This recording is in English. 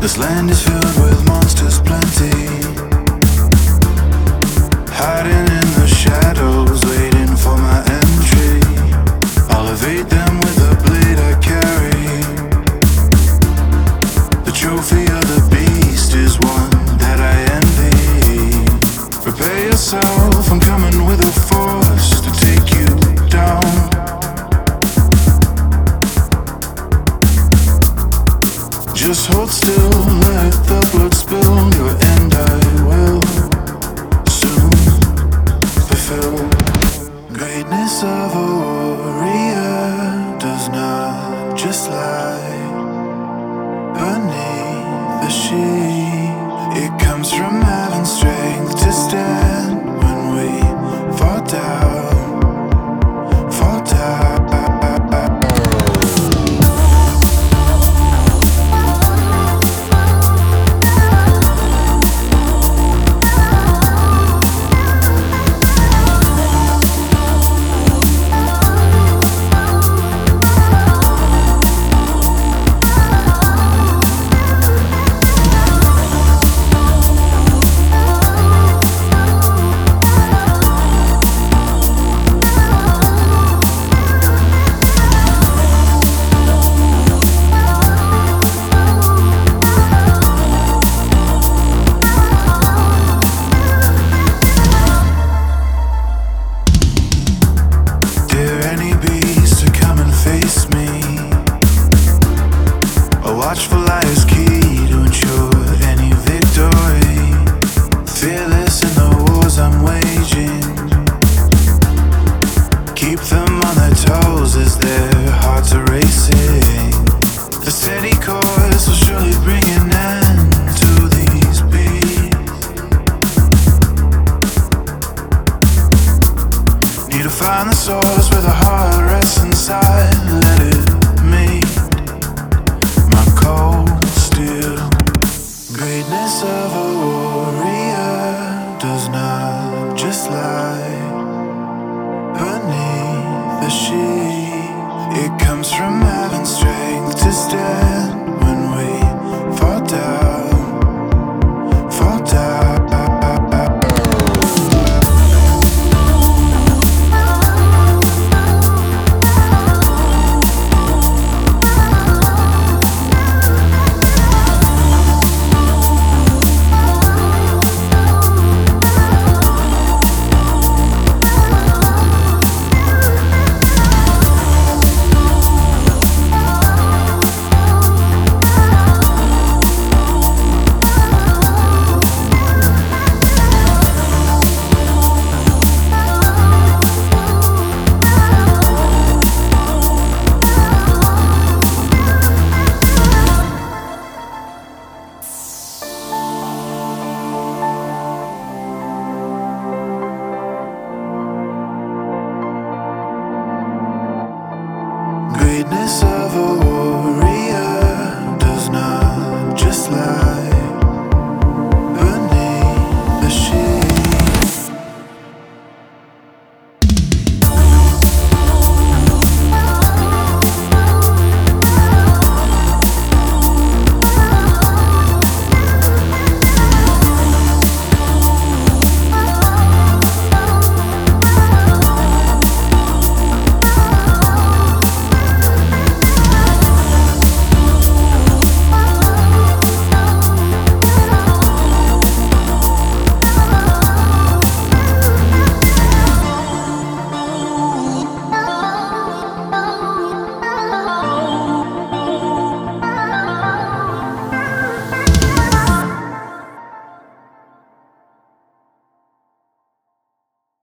This land is filled with monsters plenty, hiding in the shadows, waiting for my entry. I'll evade them with the blade I carry. The trophy of the beast is one that I envy. Prepare yourself, I'm coming with a force to take you down. Just hold still, let the blood spill. Your end I will soon fulfill. Greatness of a warrior does not just lie beneath the sheet. It comes from having strength to stand when we fall down, fall down. Watchful eye is key to ensure any victory. Fearless in the wars I'm waging. Keep them on their toes as their hearts are racing. The steady course will surely bring an end to these beasts. Need to find the source where the heart rests inside. Let it meet my cold steel. Greatness of a warrior does not just lie beneath the sheet. It comes from having strength to stand when we fall down, fall down. Greatness of a warrior